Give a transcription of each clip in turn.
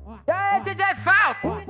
E aí, DJ Falta?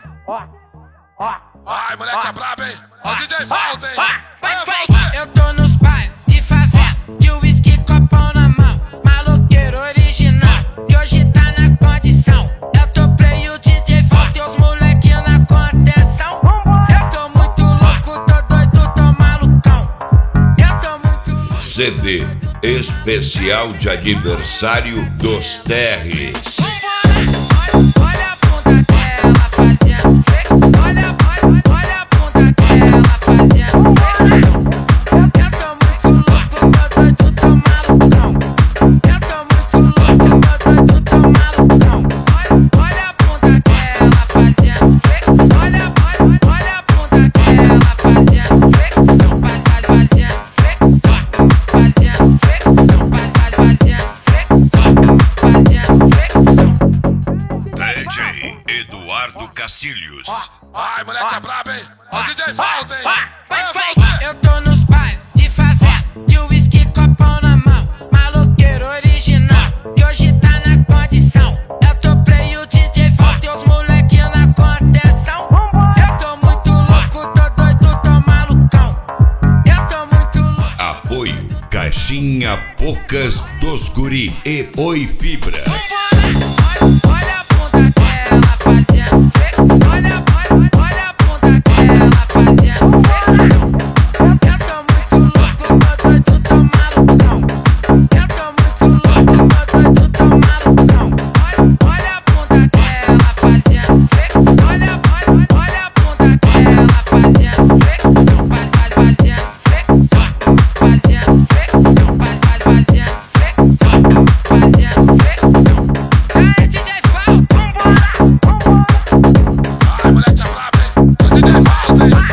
Ai, moleque é brabo, hein? Ó o DJ Falta, hein? Eu tô nos bares de favela, de whisky, copão na mão, maloqueiro original, que hoje tá na condição. Eu toprei o DJ Falta e os molequinhos na contenção. Eu tô muito louco, tô doido, tô malucão. Eu tô muito louco. CD especial de aniversário dos TRs. Olha a bunda dela fazendo flexão. Olha a bunda dela fazendo flexão. Eu tô muito louco, tô doido, tô malucão. Eu tô muito louco, tô doido, tô malucão. Olha a bunda dela fazendo flexão. Olha a bunda dela fazendo flexão. Fazendo flexão. Fazendo flexão. Fazendo flexão. DJ Eduardo Castilhos. Ai, moleque é brabo, hein? Ó o DJ Falta, hein? Eu tô nos bares de favela, de whisky, copão na mão, maloqueiro original, que hoje tá na condição. Eu toprei o DJ Falta e os molequinhos na contenção. Eu tô muito louco, tô doido, tô malucão. Eu tô muito louco. Apoio Caixinha Poucas dos Guri e Oi Fibra. Olha a bunda dela fazendo flexão. Olha a bunda dela fazendo flexão. Eu tô muito louco, tô doido, tô malucão. Eu tô muito louco, tô doido, tô malucão. Olha a bunda dela fazendo flexão. Olha a bunda dela fazendo flexão. Fazendo flexão. Fazendo flexão. Fazendo flexão. É DJ Falta. Ai, moleque é brabo, hein? Ó o DJ Falta, hein?